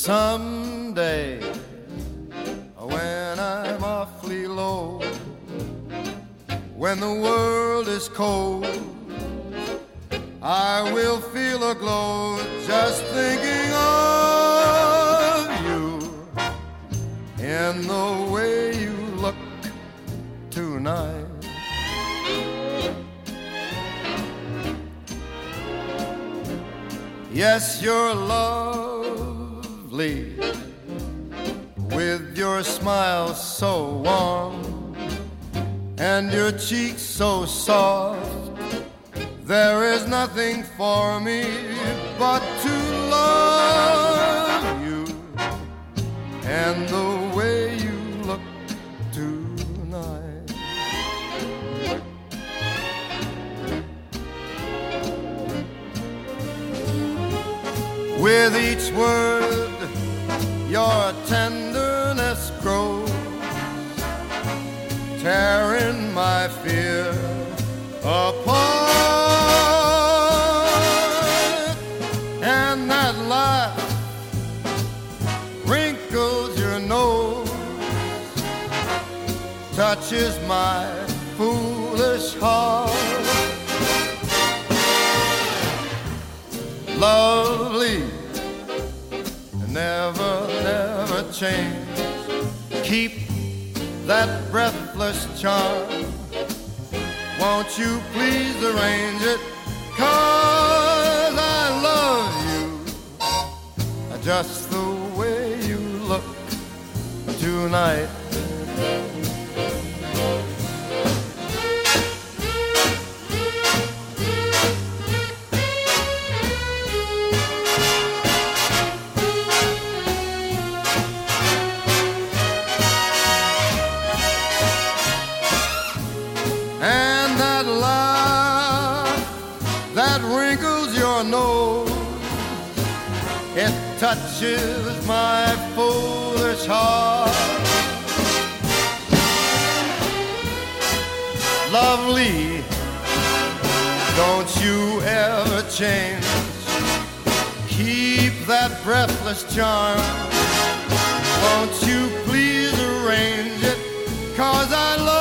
Someday, when I'm awfully low, when the world is cold, I will feel a glow just thinking of you in the way you look tonight. Yes, you're lovely with your smile so warm and your cheeks so soft. There is nothing for me but to love you and the way you look tonight. With each word your tenderness grows, tearing my fear apart. And that laugh wrinkles your nose, touches my foolish heart. Lovely, never, never change. Keep that breathless charm. Won't you please arrange it? 'Cause I love you just the way you look tonight. And that laugh that wrinkles your nose, it touches my foolish heart. Lovely, don't you ever change. Keep that breathless charm. Won't you please arrange it? 'Cause I love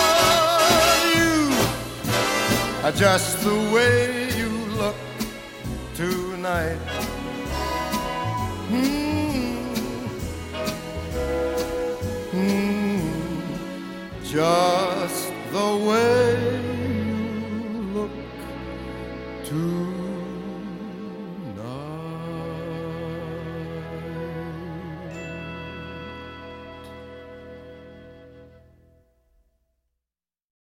just the way you look tonight. Just the way you look tonight.